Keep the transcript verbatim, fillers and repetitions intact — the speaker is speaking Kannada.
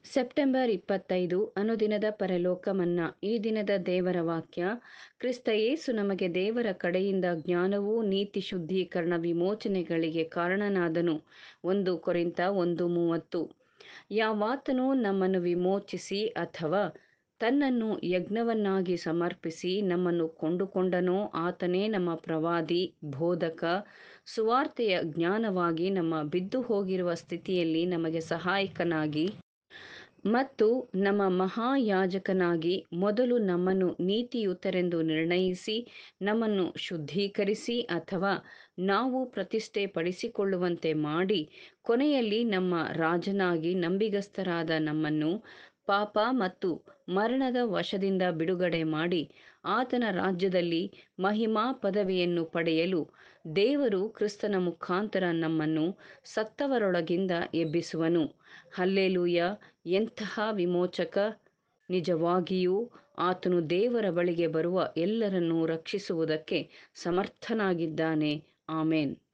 ಸೆಪ್ಟೆಂಬರ್ ಇಪ್ಪತ್ತೈದು ಅನುದಿನದ ಪರಲೋಕ ಮನ್ನಾ. ಈ ದಿನದ ದೇವರ ವಾಕ್ಯ: ಕ್ರಿಸ್ತ ಯೇಸು ನಮಗೆ ದೇವರ ಕಡೆಯಿಂದ ಜ್ಞಾನವೂ ನೀತಿ ಶುದ್ಧೀಕರಣ ವಿಮೋಚನೆಗಳಿಗೆ ಕಾರಣನಾದನು. ಒಂದು ಕೊರಿಂಥ ಒಂದು ಮೂವತ್ತು. ಯಾವಾತನು ನಮ್ಮನ್ನು ವಿಮೋಚಿಸಿ ಅಥವಾ ತನ್ನನ್ನು ಯಜ್ಞವನ್ನಾಗಿ ಸಮರ್ಪಿಸಿ ನಮ್ಮನ್ನು ಕೊಂಡುಕೊಂಡನೋ ಆತನೇ ನಮ್ಮ ಪ್ರವಾದಿ, ಬೋಧಕ, ಸುವಾರ್ತೆಯ ಜ್ಞಾನವಾಗಿ ನಮ್ಮ ಬಿದ್ದು ಹೋಗಿರುವ ಸ್ಥಿತಿಯಲ್ಲಿ ನಮಗೆ ಸಹಾಯಕನಾಗಿ ಮತ್ತು ನಮ್ಮ ಮಹಾಯಾಜಕನಾಗಿ ಮೊದಲು ನಮ್ಮನ್ನು ನೀತಿಯುತರೆಂದು ನಿರ್ಣಯಿಸಿ ನಮ್ಮನ್ನು ಶುದ್ಧೀಕರಿಸಿ ಅಥವಾ ನಾವು ಪ್ರತಿಷ್ಠೆ ಪಡಿಸಿಕೊಳ್ಳುವಂತೆ ಮಾಡಿ ಕೊನೆಯಲ್ಲಿ ನಮ್ಮ ರಾಜನಾಗಿ ನಂಬಿಗಸ್ತರಾದ ನಮ್ಮನ್ನು ಪಾಪ ಮತ್ತು ಮರಣದ ವಶದಿಂದ ಬಿಡುಗಡೆ ಮಾಡಿ ಆತನ ರಾಜ್ಯದಲ್ಲಿ ಮಹಿಮಾ ಪದವಿಯನ್ನು ಪಡೆಯಲು ದೇವರು ಕ್ರಿಸ್ತನ ಮುಖಾಂತರ ನಮ್ಮನ್ನು ಸತ್ತವರೊಳಗಿಂದ ಎಬ್ಬಿಸುವನು. ಹಲ್ಲೆಲೂಯ. ಎಂತಹ ವಿಮೋಚಕ! ನಿಜವಾಗಿಯೂ ಆತನು ದೇವರ ಬಳಿಗೆ ಬರುವ ಎಲ್ಲರನ್ನೂ ರಕ್ಷಿಸುವುದಕ್ಕೆ ಸಮರ್ಥನಾಗಿದ್ದಾನೆ. ಆಮೆನ್.